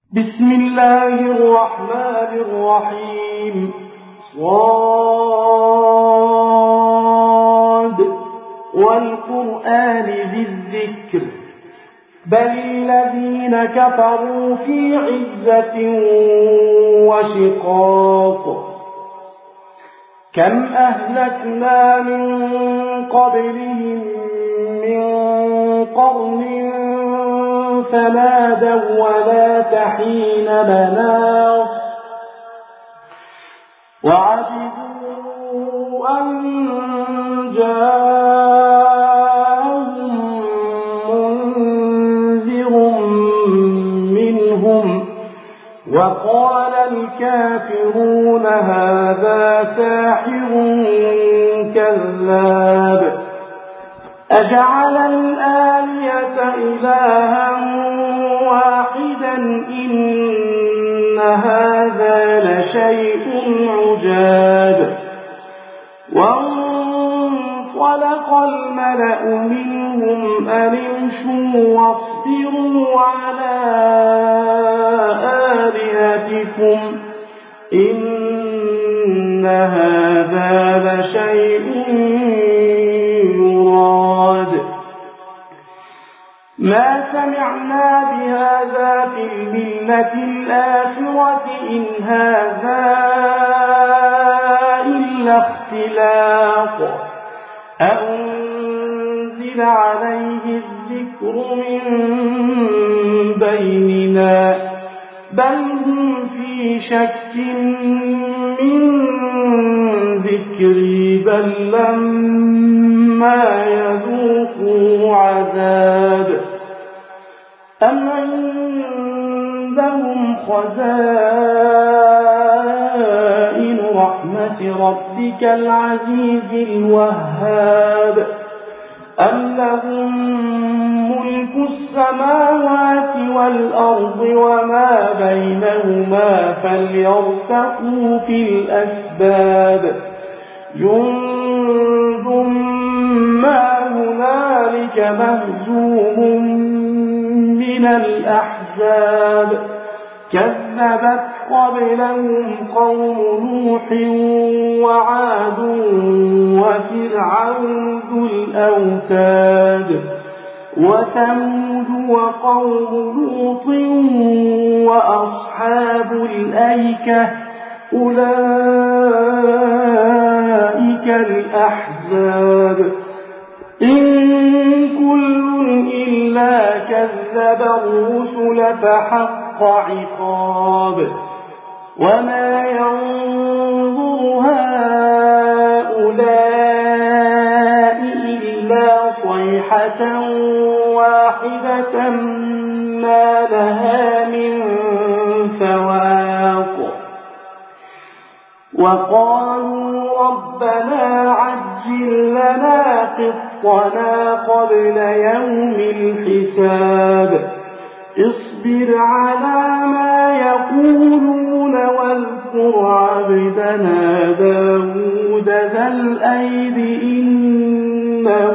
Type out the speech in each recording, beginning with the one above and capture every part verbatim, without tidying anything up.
بسم الله الرحمن الرحيم. صاد والقرآن ذي الذكر بل الذين كفروا في عزة وشقاق كم أهلكنا من قبلهم من قرن فنادوا ولا تحين مناص وعجبوا أن جاءهم منذر منهم وقال الكافرون هذا ساحر كذاب أجعل الآلهة إلها واحدا إن هذا لشيء عجاب وانطلق الملأ منهم أن امشوا واصبروا على آلهتكم إن هذا لشيء يراد ما سمعنا بهذا في الملة الآخرة إن هذا إلا اختلاق أنزل عليه الذكر من بيننا بل هم في شك من ذكري بل لما يذوقوا عذاب أم عندهم خزائن رحمة ربك العزيز الوهاب أم لهم ملك السماوات والأرض وما بينهما فليرتقوا في الأسباب جند ما هنالك مهزوم من الأحزاب كذبت قبلهم قوم نوح وعاد وفرعون ذو الأوتاد وثمود وقوم لوط وأصحاب الأيكة أولئك الأحزاب إن كل إلا كذب الرسل فحق عقاب وما ينظر هؤلاء إلا صيحة واحدة ما لها من فواق وقالوا ربنا عجل لنا قطنا قبل يوم الحساب اصبر على ما يقولون واذكر عبدنا داود ذا الأيد إنه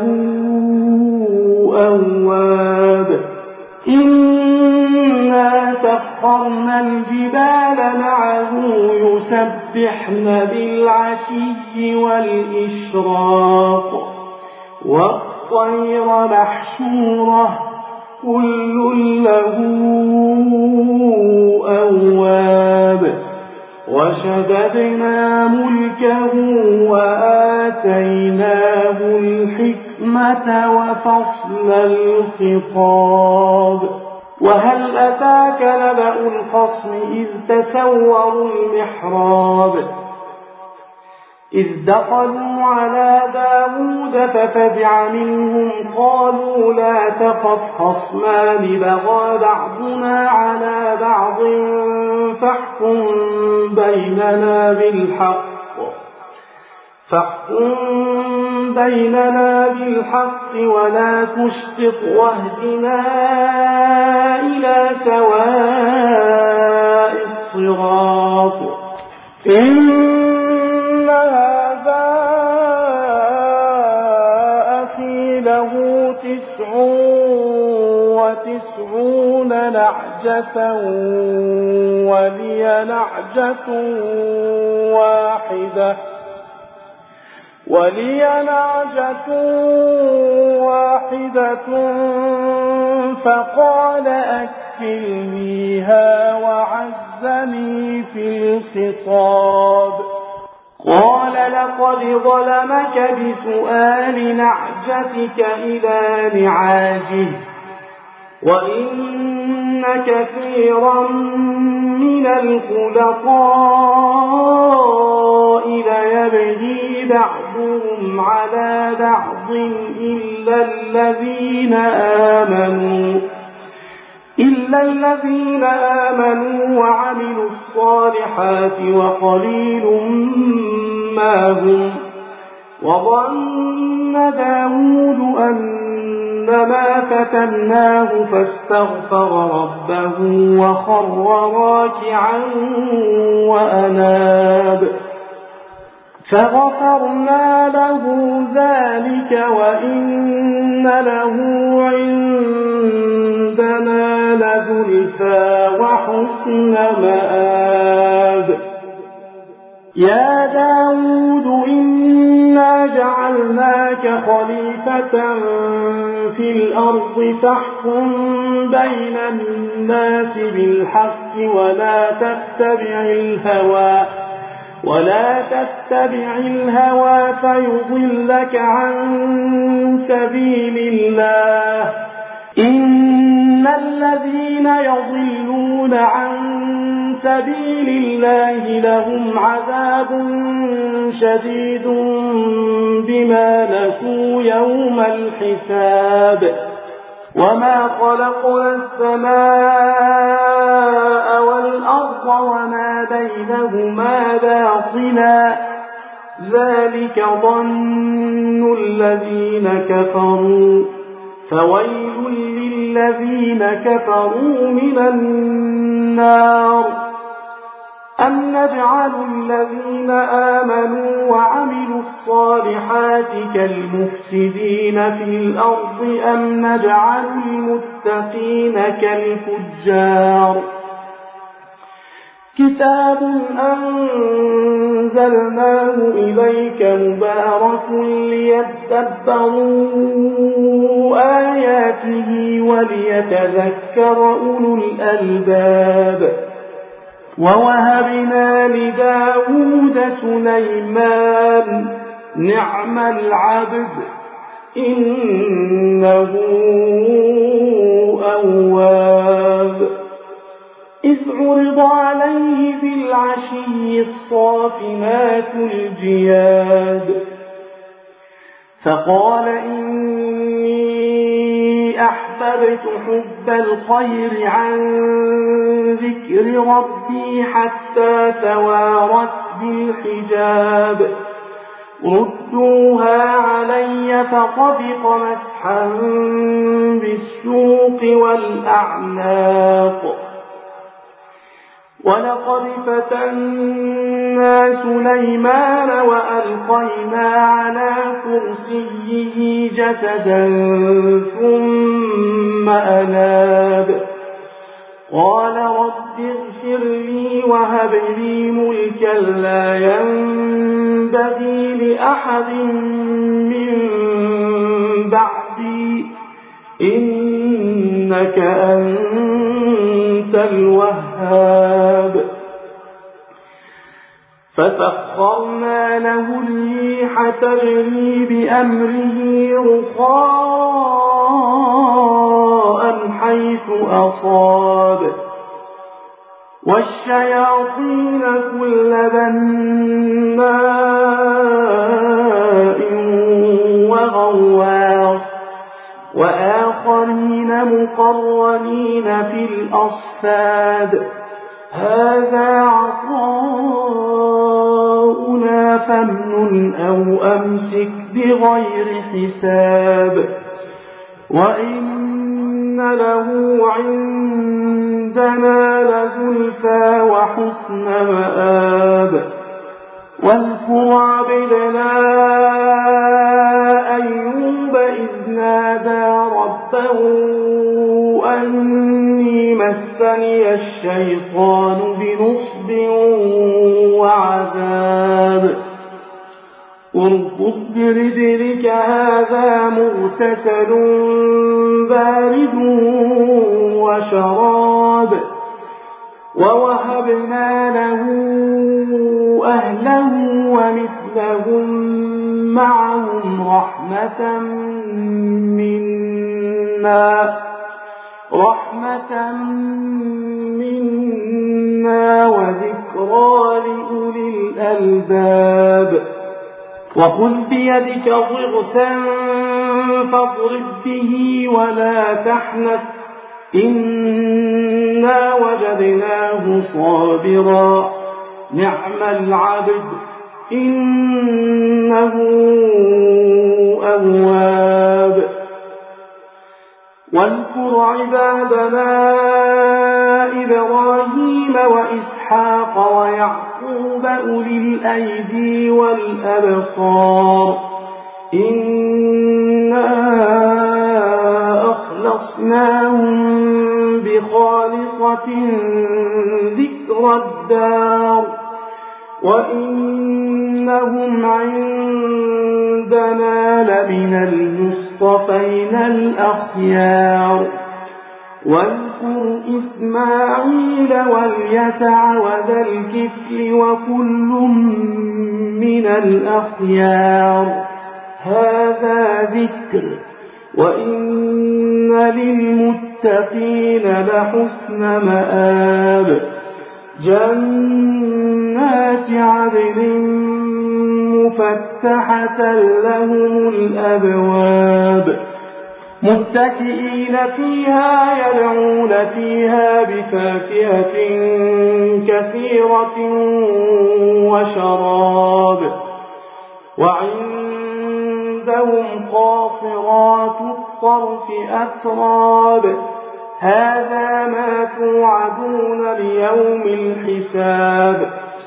أواب إنا سخرنا الجبال معه يسبحن بالعشي والإشراق والطير محشورة كل له أواب وشددنا ملكه وآتيناه الحكمة وفصل الخطاب وهل أتاك نبأ الخصم إذ تسوروا المحراب إذ دخلوا على داود ففزع منهم قالوا لا تخف خصمان بغى بعضنا على بعض فاحكم بيننا بالحق فاحكم بيننا بالحق ولا تشطط واهدنا إلى سواء الصراط إن هذا أخي له تسع وتسعون نعجة ولي نعجة واحدة ولي نعجة واحدة فقال أكفلنيها وعزني في الخطاب. قال لقد ظلمك بسؤال نعجتك إلى نعاجه وإن كثيرا من الخلطاء ليبغي بعضهم على بعض إلا الذين آمنوا إلا الذين آمنوا وعملوا الصالحات وقليل ما هم. وظن داود أنما فتناه فاستغفر ربه وخر راكعا وأناب فغفرنا له ذلك وإن له عندنا لزلفى وحسن مآب. يا داود إنا جعلناك خليفة في الأرض فاحكم بين الناس بالحق ولا تتبع الهوى ولا تتبع الهوى فيضلك عن سبيل الله. إن الذين يضلون عن سبيل الله لهم عذاب شديد بما نسوا يوم الحساب. وما خلقنا السماء والأرض وما بينهما باطلا ذلك ظن الذين كفروا فويل للذين كفروا من النار. أم نجعل الذين آمنوا وعملوا الصالحات كالمفسدين في الأرض أم نجعل المتقين كالفجار. كتاب أنزلناه إليك مبارك ليدبروا آياته وليتذكر أولو الألباب. ووهبنا لداود سليمان نعم العبد إنه أواب. إذ عرض عليه بالعشي الصافنات الجياد فقال إني أحببت حب الخير عن ذكر ربي حتى توارت بالحجاب. ردوها علي فطفق مسحا بالسوق والأعناق. ولقد فتنا سليمان وألقينا على كرسيه جسدا ثم أناب. قال رب اغفر لي وهب لي ملكا لا ينبغي لأحد من بعدي إنك أنت الوهاب. فسخرنا له الريح تجري بأمره رخاء حيث أصاب والشياطين كل بناء وغواص وآخرين مقرنين في الأصفاد. هذا عطاؤنا فامنن أو أمسك بغير حساب. وإن له عندنا لزلفى وحسن مآب. واذكر عبدنا أيوب إذ نادى ربه أني مسني الشيطان بنصب وعذاب اركض برجلك هذا مغتسل بارد وشراب ووهبنا له أهله ومثلهم معهم رحمة منا رحمة منا وذكرى لأولي الألباب وخذ بيدك ضغثا فاضرب به ولا تحنث إنا وجدناه صابرا نعم العبد إنه أواب واذكر عبادنا إبراهيم وإسحاق ويعقوب أولي الأيدي والأبصار إنا أخلصناهم بخالصة ذكر الدار وإنهم عندنا لمن المصطفين الأخيار واذكر إسماعيل واليسع وذا الكفل وكل من الأخيار هذا ذكر وإن للمتقين لحسن مآب جنات عدن مفتحة لهم الأبواب متكئين فيها يدعون فيها بفاكهة كثيرة وشراب وعندهم قاصرات الطرف أتراب هذا ما توعدون ليوم الحساب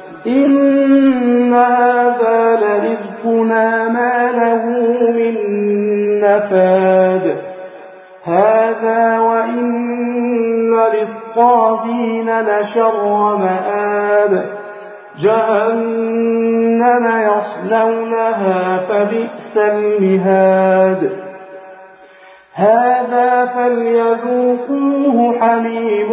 إن هذا لرزقنا ما له من نفاد هذا وإن للطاغين لشر مآب جهنم يصلونها فبئس المهاد هذا فليذوقوه حميم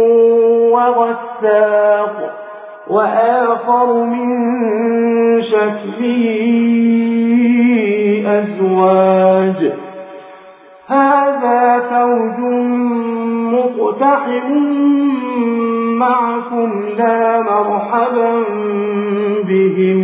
وغساق وآخر من شكله أزواج هذا فوج مقتحم معكم لا مرحبا بهم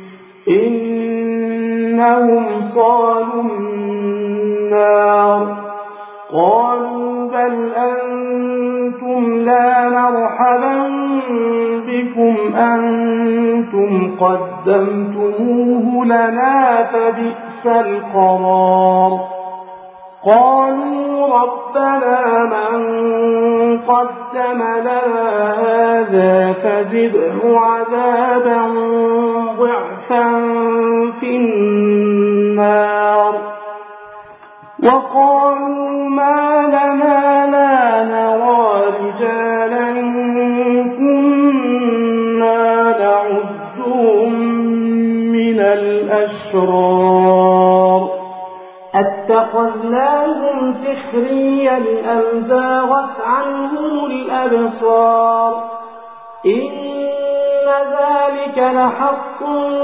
إنهم صالوا النار قالوا بل أنتم لا مرحبا بكم أنتم قدمتموه لنا فبئس القرار قالوا ربنا من قدم لنا هذا فزده عذابا ضعفا في النار وقالوا ما لنا لا نرى رجالا كنا نعدهم من الأشرار أتخذناهم سخريا أم زاغت عنهم الأبصار إن ذلك لحق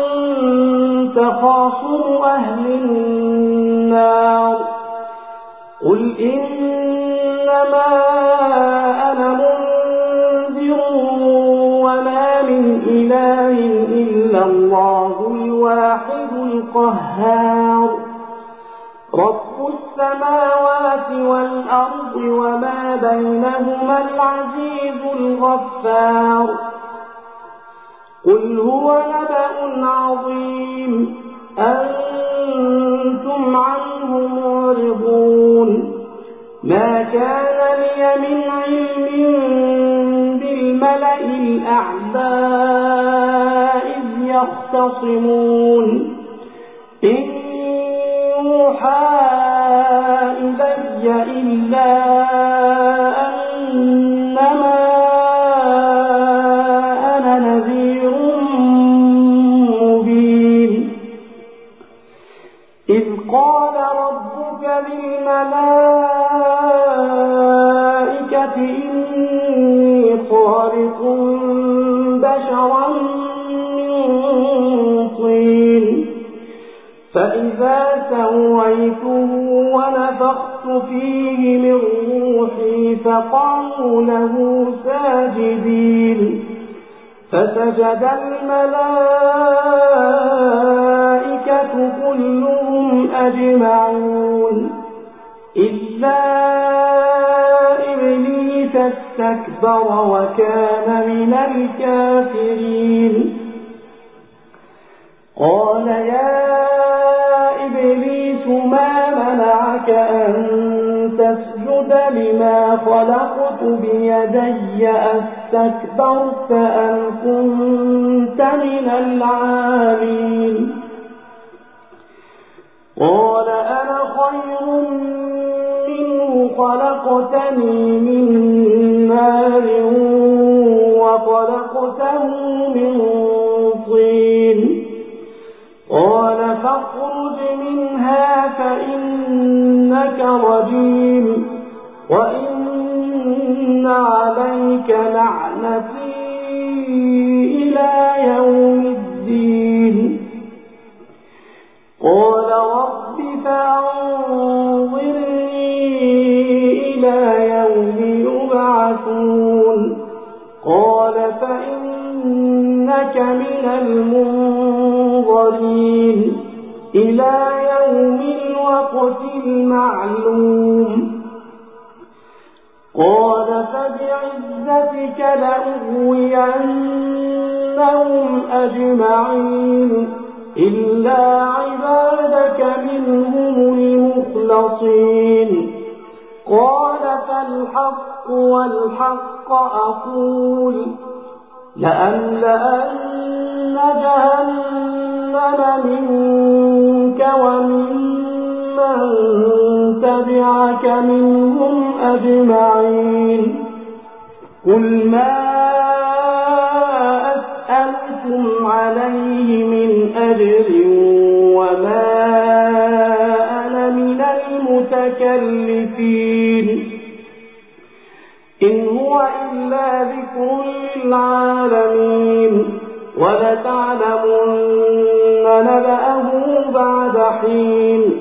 تخاصم أهل النار قل إنما أنا منذر وما من إله إلا الله الواحد القهار رب السماوات والأرض وما بينهما العزيز الغفار قل هو نبأ عظيم أنتم عنه معرضون ما كان لي من علم بالملأ الأعلى إذ يختصمون إن يوحى إلي إلا أن فإذا سويته ونفخت فيه من روحي فقعوا له ساجدين فسجد الملائكة كلهم أجمعون إلا إبليس استكبر وكان من الكافرين قال يا إبليس ما منعك أن تسجد لما خلقت بيدي أستكبرت أم كنت من العالين قال أنا خير منه خلقتني من نار وخلقته من طين قال فاخرج منها فإنك رجيم وإن عليك لعنتي إلى يوم الدين قال رب فأنظرني إلى يوم يبعثون قال فإنك من المنظرين إلى يوم الوقت المعلوم قال فبعزتك لأغوينهم أجمعين إلا عبادك منهم المخلصين قال فالحق والحق أقول لأملأن جهنم منك وممن تبعك منهم أجمعين قل ما أسألكم عليه من أجر وما أنا من المتكلفين إن هو إلا ذكر للعالمين ولتعلمن نبأه بعد حين